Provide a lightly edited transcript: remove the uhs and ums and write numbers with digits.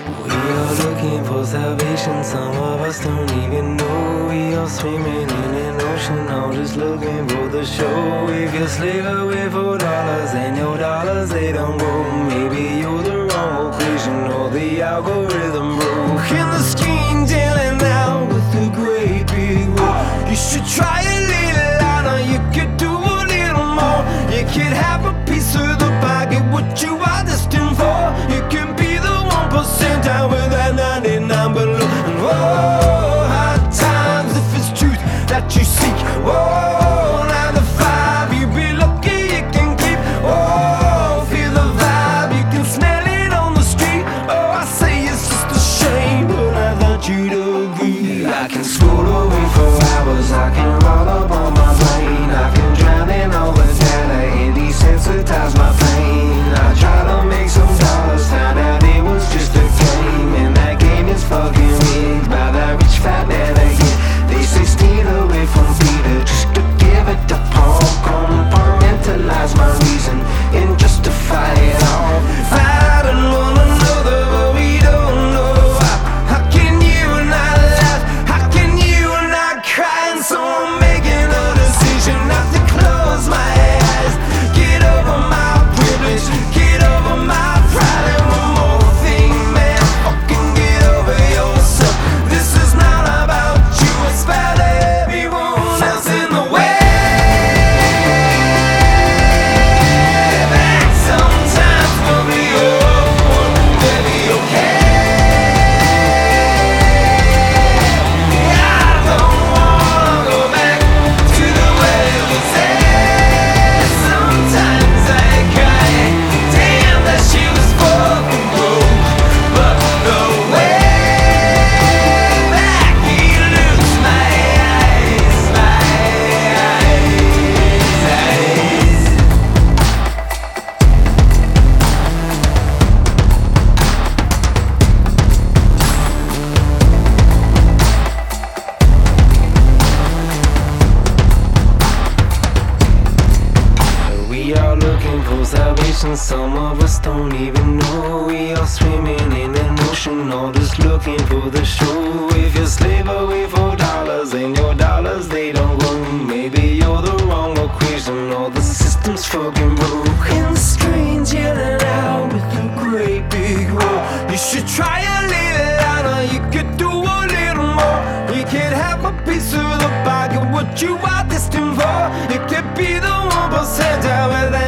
We are looking for salvation, some of us don't even know. We are swimming in an ocean, all just looking for the show. If you slave away for dollars and your dollars they don't go, maybe you're the wrong equation or the algorithm broke. In the screen dealing out with the great big war. You should try a little louder, you could do a little more. You could have a piece of the pie, get what you are destined for. You can be the 1% down with that 99 below. And whoa, hard times if it's truth that you seek. Whoa, 9 to 5, you be lucky you can keep. Whoa, feel the vibe, you can smell it on the street. Oh, I say it's just a shame, but I thought you'd agree. I can scroll away for hours, I can roll up on my brain, I can drown in all the data and desensitize my pain. I try to make some dollars, found out it was just a game, and that game is fucking rigged by that rich fat man again. They say steal away from Peter just to give it to Paul. Compartmentalize my reason and justify it all. Fighting one another, but we don't know how can you not laugh? How can you not cry? And so I'm making a decision not to close my eyes. Get over my privilege, get over my pride, and one more thing, man, fucking get over yourself. This is not about you, it's about everyone else in the way. Back sometimes will be over, they'll be okay. I don't wanna go back to the way it was there. Sometimes I cry, damn that she was fucking broke. But the way back eludes my eyes, my eyes. We are looking for salvation, some of us don't even know. We are swimming in an ocean, all just looking for the show. If you slave away for dollars and your dollars they don't go, maybe you're the wrong equation or the system's fucking broke. In the strange yelling out with a great big roar. You should try a little louder, you could do a little more. You could have a piece of the pie, get what you are destined for. You could be the 1% out with that